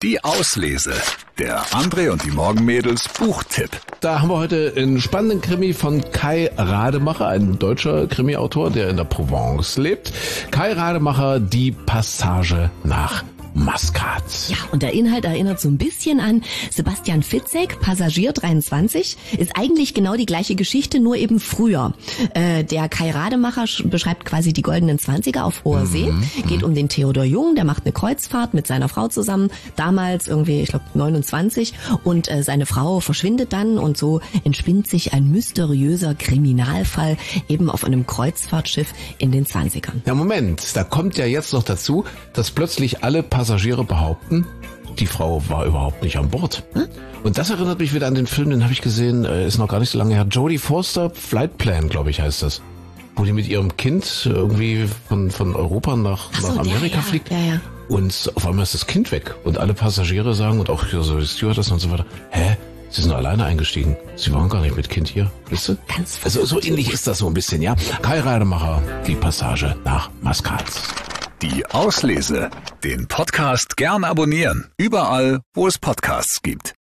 Die Auslese. Der André und die Morgenmädels Buchtipp. Da haben wir heute einen spannenden Krimi von Kai Rademacher, ein deutscher Krimi-Autor, der in der Provence lebt. Kai Rademacher, Die Passage nach Maskat. Ja, und der Inhalt erinnert so ein bisschen an Sebastian Fitzek, Passagier 23. Ist eigentlich genau die gleiche Geschichte, nur eben früher. Der Kai Rademacher beschreibt quasi die goldenen 20er auf hoher See. Geht um den Theodor Jung, der macht eine Kreuzfahrt mit seiner Frau zusammen. Damals irgendwie, ich glaube 29. Und seine Frau verschwindet dann und so entspinnt sich ein mysteriöser Kriminalfall eben auf einem Kreuzfahrtschiff in den 20ern. Ja, Moment, da kommt ja jetzt noch dazu, dass plötzlich alle Passagiere behaupten, die Frau war überhaupt nicht an Bord. Und das erinnert mich wieder an den Film, den habe ich gesehen, ist noch gar nicht so lange her. Jodie Foster, Flight Plan, glaube ich, heißt das. Wo die mit ihrem Kind irgendwie von Europa nach Amerika fliegt. Ja. Und auf einmal ist das Kind weg. Und alle Passagiere sagen, und auch so die Stewardess und so weiter, Sie sind alleine eingestiegen. Sie waren gar nicht mit Kind hier. Wisst ihr? Also so ähnlich ist das so ein bisschen, ja. Kai Rademacher, Die Passage nach Maskat. Die Auslese. Den Podcast gern abonnieren. Überall, wo es Podcasts gibt.